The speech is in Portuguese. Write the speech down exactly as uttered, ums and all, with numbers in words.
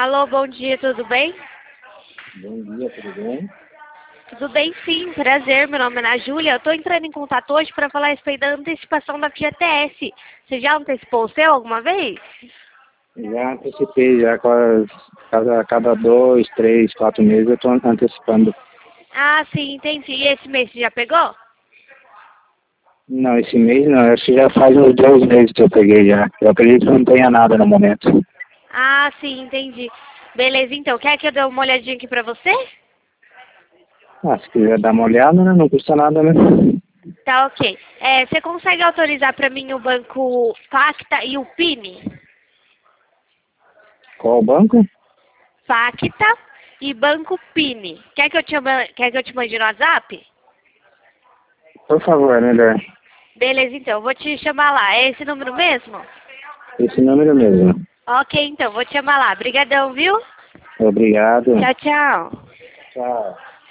Alô, bom dia, tudo bem? Bom dia, tudo bem? Tudo bem, sim, prazer. Meu nome é Ana Júlia. Eu estou entrando em contato hoje para falar a respeito da antecipação da F G T S. Você já antecipou o seu alguma vez? Já antecipei, já cada, cada, cada dois, três, quatro meses eu estou antecipando. Ah, sim, entendi. E esse mês você já pegou? Não, esse mês não, acho que já faz uns dois meses que eu peguei já. Eu acredito que não tenha nada no momento. Ah, sim, entendi. Beleza, então. Quer que eu dê uma olhadinha aqui para você? Ah, se quiser dar uma olhada, né? Não custa nada, né? Tá, ok. É, você consegue autorizar para mim o banco Facta e o P I N? Qual o banco? Facta e banco P I N. Quer que eu te, ma- quer que eu te mande no WhatsApp? Por favor, é melhor. Beleza, então. Eu vou te chamar lá. É esse número mesmo? Esse número mesmo. Ok, então. Vou te chamar lá. Obrigadão, viu? Obrigado. Tchau, tchau. Tchau.